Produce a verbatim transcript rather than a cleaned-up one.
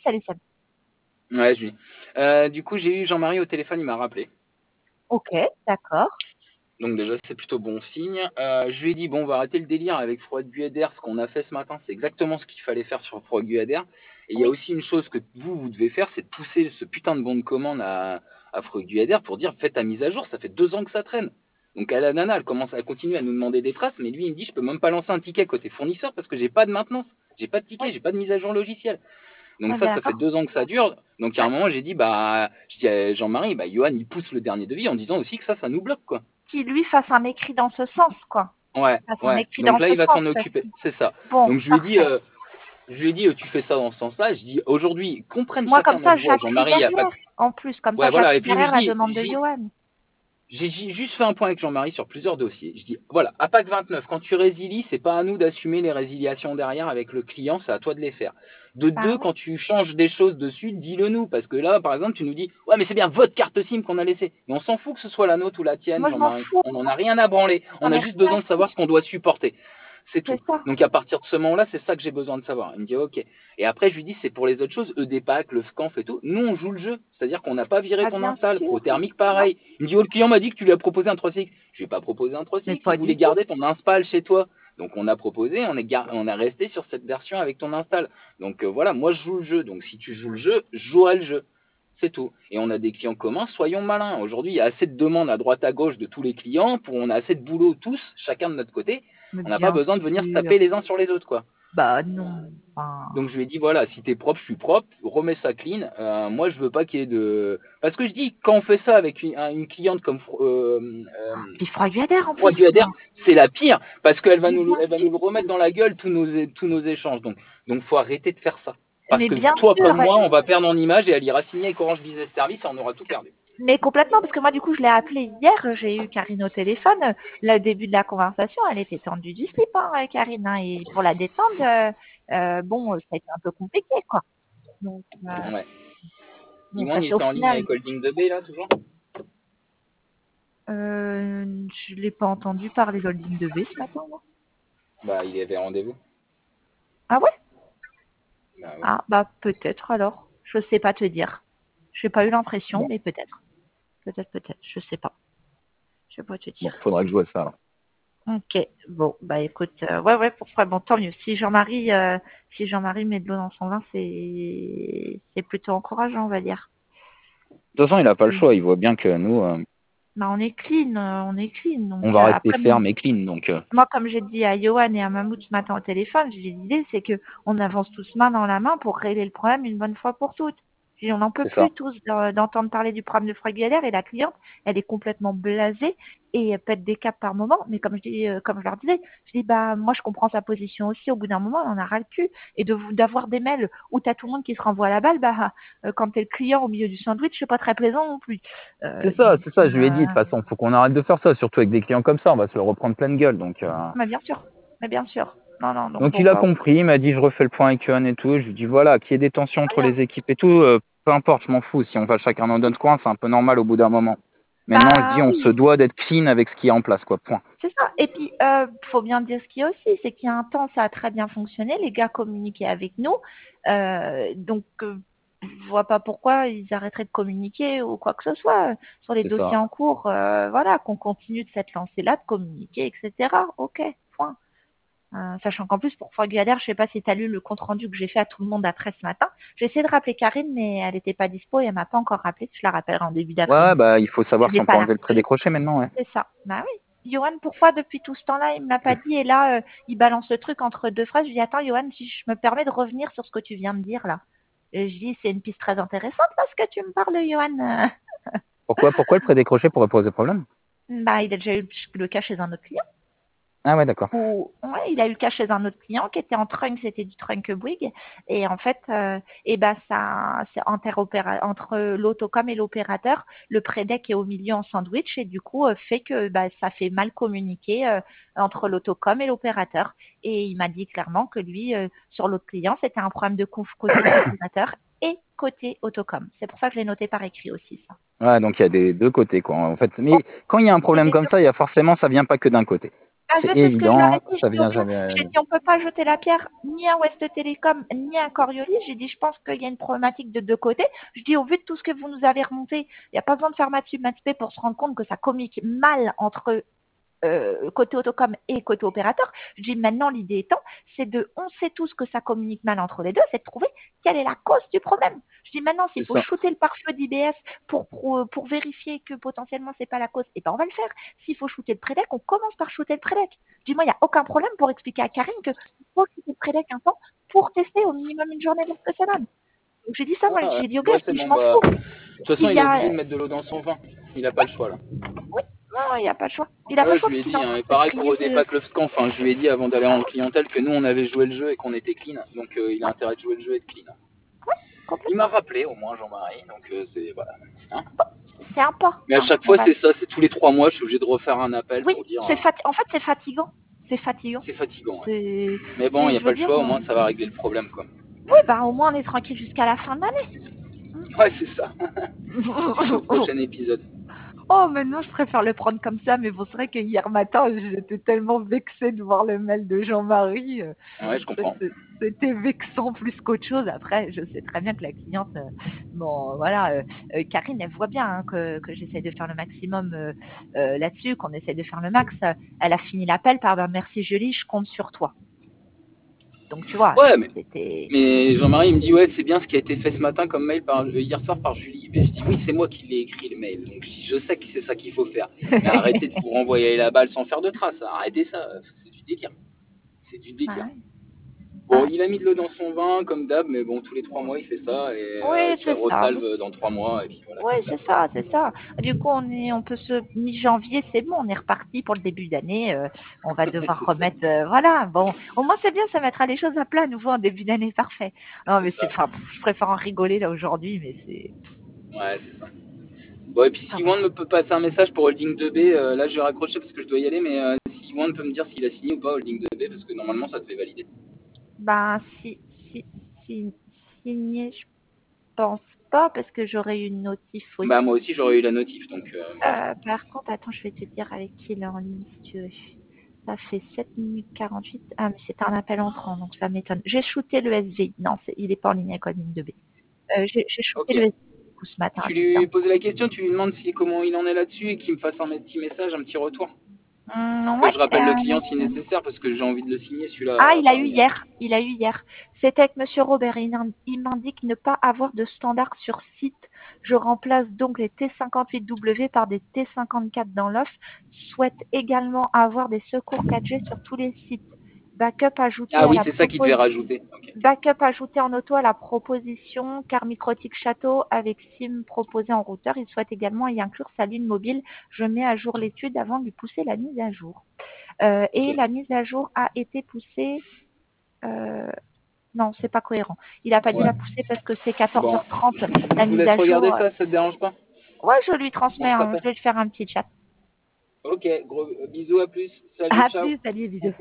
salut Seb. Ouais, Julie. Euh, du coup, j'ai eu Jean-Marie au téléphone, il m'a rappelé. Ok, d'accord. Donc déjà, c'est plutôt bon signe. Euh, je lui ai dit, bon, on va arrêter le délire avec Froid Guader. Ce qu'on a fait ce matin, c'est exactement ce qu'il fallait faire sur Froid Guader. Et il y a Oui. aussi une chose que vous, vous devez faire, c'est de pousser ce putain de bon de commande à, à Froid Guader pour dire, faites ta mise à jour, ça fait deux ans que ça traîne. Donc à la nana, elle commence à continuer à nous demander des traces, mais lui, il me dit, je peux même pas lancer un ticket côté fournisseur parce que j'ai pas de maintenance, j'ai pas de ticket, Oui. j'ai pas de mise à jour logicielle. Donc On est ça, bien ça fait d'accord. deux ans que ça dure. Donc à un Ouais. moment, j'ai dit, bah, je dis à Jean-Marie, bah, Johan, il pousse le dernier devis en disant aussi que ça, ça nous bloque, quoi. Qui lui fasse un écrit dans ce sens, quoi. Ouais, Fasse un ouais. écrit dans Donc là, ce il va sens, s'en parce occuper. que C'est ça. bon, Donc je lui ai dit, parfait. euh, je lui ai dit, euh, tu fais ça dans ce sens-là. Je dis, aujourd'hui, qu'on prenne Moi, comme chacun ça, notre voie. j'appuie Jean-Marie, il y a pas de. derrière. En plus, comme ça, Ouais, voilà. Et j'appuie puis je derrière la dis, demande je de dis, Johan. j'ai juste fait un point avec Jean-Marie sur plusieurs dossiers. Je dis, voilà, à PAC vingt-neuf, quand tu résilies, c'est pas à nous d'assumer les résiliations derrière avec le client, c'est à toi de les faire. De Bah deux, oui. quand tu changes des choses dessus, dis-le nous. Parce que là, par exemple, tu nous dis, ouais, mais c'est bien votre carte SIM qu'on a laissée. Mais on s'en fout que ce soit la nôtre ou la tienne, Moi, je m'en Jean-Marie. fous. On n'en a rien à branler. J'en On a ai juste rien à besoin de savoir foutre. ce qu'on doit supporter. C'est C'est tout. ça. Donc à partir de ce moment-là, c'est ça que j'ai besoin de savoir. Il me dit, ok. Et après, je lui dis, c'est pour les autres choses, E D PAC, le SCANF et tout. Nous, on joue le jeu. C'est-à-dire qu'on n'a pas viré Ah, ton bien install. sûr. Prothermique, Non, pareil. Il me dit, oh, le client m'a dit que tu lui as proposé un trois C X. Je lui ai pas proposé un trois C mais X. Il pas du voulait tout. garder ton install chez toi. Donc on a proposé, on est, gar... on a resté sur cette version avec ton install. Donc euh, voilà, moi je joue le jeu. Donc si tu joues le jeu, je jouerai le jeu. C'est tout. Et on a des clients communs, soyons malins. Aujourd'hui, il y a assez de demandes à droite à gauche de tous les clients. Pour on a assez de boulot tous, chacun de notre côté. Mais On n'a pas bien besoin de venir se sûr. taper les uns sur les autres, quoi. Bah non. Enfin, Donc je lui ai dit voilà, si t'es propre, je suis propre, remets ça clean. Euh, moi je veux pas qu'il y ait de. Parce que je dis quand on fait ça avec une, une cliente comme euh, euh, puis Froid Guader en Froid plus. Guader, c'est la pire parce qu'elle va Mais nous, bien elle va nous le remettre sûr. dans la gueule tous nos, tous nos échanges. Donc donc faut arrêter de faire ça. Parce Mais que bien toi sûr. comme moi, on va perdre en image et elle ira signer avec Orange Business Service et on aura tout perdu. Mais complètement, parce que moi, du coup, je l'ai appelée hier, j'ai eu Karine au téléphone. Le début de la conversation, elle était tendue du slip, hein, Karine. Hein, et pour la détendre, euh, euh, bon, ça a été un peu compliqué, quoi. Donc, euh, Ouais. bon, Dis-moi, on ça fait au était en ligne final. avec Holding deux B là toujours. Euh, je l'ai pas entendu parler d'Holding de B ce matin, moi. Bah il avait rendez-vous. Ah ouais? Bah ouais. Ah, bah peut-être alors. Je sais pas te dire. J'ai pas eu l'impression, Bon, mais peut-être. Peut-être, peut-être. Je sais pas. Je sais pas te bon, dire. faudra que je vois ça alors. Ok, bon, bah écoute, euh, ouais, ouais, pour bon, tant mieux. Si Jean-Marie, euh, si Jean-Marie met de l'eau dans son vin, c'est, c'est plutôt encourageant, on va dire. De toute façon, il a pas le Oui. choix. Il voit bien que nous, euh, Bah on est clean, euh, on est clean. on Donc va euh, rester après, bon, ferme et clean. Donc euh, moi, comme j'ai dit à Johan et à Mamoud ce matin au téléphone, j'ai l'idée, c'est que on avance tous main dans la main pour régler le problème une bonne fois pour toutes. Puis on n'en peut c'est ça. plus tous d'en- d'entendre parler du problème de Froid Galère et la cliente, elle est complètement blasée et elle pète des câbles par moment. Mais comme je dis, euh, comme je leur disais, je dis bah moi je comprends sa position aussi. Au bout d'un moment, on en a ras le cul et de vous d'avoir des mails où t'as tout le monde qui se renvoie la balle, bah euh, quand t'es le client au milieu du sandwich, c'est pas très plaisant non plus. Euh, C'est ça, donc c'est ça, je lui ai dit, de euh, toute façon, faut qu'on arrête de faire ça, surtout avec des clients comme ça, on va se le reprendre pleine gueule. Donc, euh, mais bien sûr, mais bien sûr. Non non donc donc bon il a bah compris, il m'a dit, je refais le point avec Johan et tout. Je lui dis, voilà, qu'il y ait des tensions entre rien. les équipes et tout, euh, peu importe, je m'en fous. Si on va chacun dans notre coin, c'est un peu normal au bout d'un moment. Maintenant, je dis, Bah on se oui, doit d'être clean avec ce qui est en place, quoi, point. c'est ça. Et puis, euh, faut bien dire ce qu'il y a aussi, c'est qu'il y a un temps, ça a très bien fonctionné. Les gars communiquaient avec nous. Euh, donc, euh, je vois pas pourquoi ils arrêteraient de communiquer ou quoi que ce soit sur les C'est dossiers ça. en cours. Euh, voilà, qu'on continue de cette lancée-là, de communiquer, et cetera. Ok, point. Euh, sachant qu'en plus, pour Froid Galère, je sais pas si tu as lu le compte-rendu que j'ai fait à tout le monde après ce matin. J'ai essayé de rappeler Karine, mais elle n'était pas dispo et elle m'a pas encore rappelé. Je la rappellerai en début Ouais, ouais, d'après-midi. bah, il faut savoir Elle si n'est on peut pas là. enlever le pré-décroché maintenant, ouais. C'est ça. Bah oui. Johan, pourquoi depuis tout ce temps-là, il me l'a pas dit et là, euh, il balance le truc entre deux phrases. Je dis, attends, Johan, si je me permets de revenir sur ce que tu viens de dire là. Et je dis, c'est une piste très intéressante parce que tu me parles, Johan. Pourquoi, pourquoi le pré-décroché pourrait poser problème? Bah, il a déjà eu le cas chez un autre client. Ah ouais, d'accord. Ou ouais, il a eu le cas chez un autre client qui était en trunk, c'était du trunk Bouygues. Et en fait, euh, et ben ça, c'est interopéra entre l'autocom et l'opérateur. Le prédec est au milieu en sandwich et du coup euh, fait que bah, ça fait mal communiquer euh, entre l'autocom et l'opérateur. Et il m'a dit clairement que lui, euh, sur l'autre client, c'était un problème de conf côté opérateur et côté autocom. C'est pour ça que je l'ai noté par écrit aussi ça. Ouais, donc il y a des deux côtés, quoi, en fait. Oh, Mais quand il y a un c'est problème des comme deux ça, il y a forcément, ça vient pas que d'un côté. Bah, je C'est sais ce que je leur ai évident, dit. ça J'ai dit, au vient mieux, jamais. j'ai dit, on peut pas jeter la pierre ni à West Télécom ni à Coriolis. J'ai dit, je pense qu'il y a une problématique de deux côtés. Je dis, au vu de tout ce que vous nous avez remonté, il n'y a pas besoin de faire maths sup, maths spé pour se rendre compte que ça communique mal entre euh, côté Autocom et côté opérateur. Je dis, maintenant, l'idée étant, c'est de, on sait tous que ça communique mal entre les deux, c'est de trouver quelle est la cause du problème. Je dis, maintenant, s'il C'est faut ça. shooter le pare-feu d'I B S pour, pour, pour vérifier que potentiellement c'est pas la cause, et ben on va le faire. S'il faut shooter le prédec, on commence par shooter le prédec. Je dis, moi, il n'y a aucun problème pour expliquer à Karine que faut shooter le prédec un temps pour tester au minimum une journée voir ce que ça donne. Donc j'ai dit ça, moi, Ouais, ouais. j'ai dit, ok, Ouais, je c'est dis, je bon, m'en bah. fous. De toute façon, S'il il y est a. obligé de mettre de l'eau dans son vin. Il a pas le choix, là. Oui, non, il n'y a pas le choix. Il n'a pas Ouais, le je choix lui ai parce qu'il est dit, en hein, train et de se pareil pour prier de. Odepac Lovescamp, enfin, je lui ai dit avant d'aller en clientèle que nous on avait joué le jeu et qu'on était clean, donc euh, il a Ouais, intérêt de jouer le jeu et de clean. ouais, Il m'a complètement. rappelé au moins Jean-Marie, donc euh, c'est voilà. Hein. Bon, c'est Mais à important. chaque On fois va. c'est ça, c'est tous les trois mois, je suis obligé de refaire un appel Oui, pour dire c'est euh, fati... en fait, c'est fatigant. C'est fatigant. c'est fatigant. Ouais. C'est, Mais bon, il n'y c'est, a je pas veux le dire, choix, au on- moins ça va régler le problème quoi. oui, bah au moins on est tranquille jusqu'à la fin de l'année. Ouais, c'est ça. Jusqu'au prochain épisode. Oh, maintenant je préfère le prendre comme ça, mais bon, c'est vrai que hier matin, j'étais tellement vexée de voir le mail de Jean-Marie. euh, Ouais, je comprends. c'est- C'était vexant plus qu'autre chose. Après, je sais très bien que la cliente, euh, bon, voilà, euh, euh, Karine, elle voit bien hein, que, que j'essaie de faire le maximum euh, euh, là-dessus, qu'on essaie de faire le max. Elle a fini l'appel par ben, merci Julie, je compte sur toi. Donc tu vois, Ouais, mais c'était. mais Jean-Marie il me dit ouais c'est bien ce qui a été fait ce matin comme mail par, euh, hier soir par Julie. Mais je dis oui c'est moi qui l'ai écrit le mail, donc je, dis, je sais que c'est ça qu'il faut faire. Mais arrêtez de vous renvoyer la balle sans faire de traces, arrêtez ça, c'est du délire. C'est du délire. Ouais, Bon, ouais. il a mis de l'eau dans son vin comme d'hab, mais bon tous les trois mois il fait ça et euh, Oui, il se c'est ça. resalve dans trois mois et puis voilà Oui, comme d'hab. c'est ça, c'est ça. Du coup, on est, on peut se mi-janvier, c'est bon, on est reparti pour le début d'année. euh, on va devoir C'est ça, remettre, euh, voilà. Bon, au moins c'est bien, ça mettra les choses à plat à nouveau en début d'année, parfait. Non, mais c'est c'est, ça. enfin, pff, je préfère en rigoler là aujourd'hui, mais c'est. Ouais c'est ça. Bon et puis Ah si bon. Wand me peut passer un message pour Holding deux B, euh, là je vais raccrocher parce que je dois y aller, mais euh, si Wand peut me dire s'il a signé ou pas Holding deux B parce que normalement ça devait valider. Ben, si, si, si, signé, je pense pas parce que j'aurais eu une notif Bah moi aussi j'aurais aussi. eu la notif donc euh, Euh, par contre, attends, je vais te dire avec qui il est en ligne si tu veux. Ça fait sept minutes quarante-huit. Ah, mais c'est un appel entrant, donc ça m'étonne. J'ai shooté le S V. Non, c'est- il n'est pas en ligne avec la ligne de B. Euh, j'ai j'ai shooté ok. le S V du coup, ce matin à Tu dix heures. lui poses la question, tu lui demandes si, comment il en est là-dessus et qu'il me fasse un petit message, un petit retour. Hum, Que ouais, je rappelle le client si euh, nécessaire parce que j'ai envie de le signer Ah, celui-là il a eu parmi. euh, hier. Il a eu hier. C'était avec Monsieur Robert. Il, in- il m'indique ne pas avoir de standard sur site. Je remplace donc les T cinquante-huit W par des T cinquante-quatre dans l'offre. Souhaite également avoir des secours quatre G sur tous les sites. Backup ajouté Ah à oui, la c'est ça qu'il devait proposition. rajouter. Ok. Backup ajouté en auto à la proposition car Microtik Château avec SIM proposé en routeur. Il souhaite également y inclure sa ligne mobile. Je mets à jour l'étude avant de lui pousser la mise à jour. Euh, et Ok. la mise à jour a été poussée. Euh, non, c'est pas cohérent. Il n'a pas dû Ouais. la pousser parce que c'est Bon, quatorze heures trente je la vous mise laisse à regarder jour. ça, ça te dérange pas? Ouais, je lui On transmets. se Hein. Je rappelle. vais lui faire un petit chat. Ok, gros bisous, à plus. Salut, À ciao. plus, salut, bisous.